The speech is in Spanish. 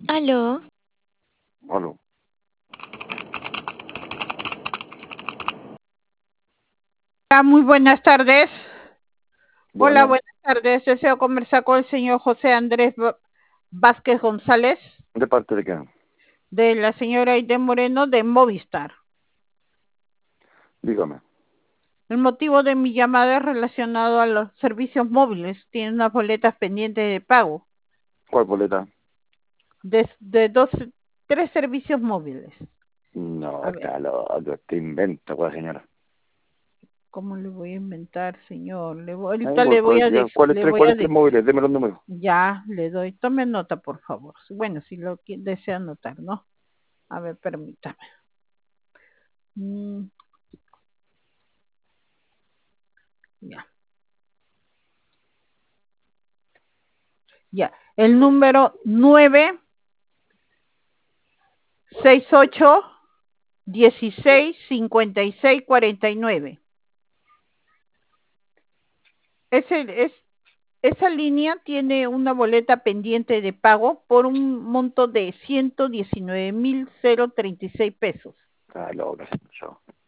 Aló, Aló, Muy buenas tardes. Hola, bueno, buenas tardes. Deseo conversar con el señor José Andrés Vázquez González, ¿de parte de quién? de la señora Aide Moreno de Movistar. Dígame. El motivo de mi llamada es relacionado a los servicios móviles. Tiene unas boletas pendientes de pago ¿Cuál boleta? de tres servicios móviles. No, A ver, está loco, te inventa, pues, señora. ¿cómo le voy a inventar, señor? No Ahorita importa, ¿cuáles le tres, voy a cuáles tres decir. móviles? Deme los números. Ya, le doy. Tome nota, por favor. Bueno, si lo desea anotar, ¿no? A ver, permítame. Mm, ya, ya. El número 968 16 56 49. Esa línea tiene una boleta pendiente de pago por un monto de 119.036 pesos. Está loca, señor.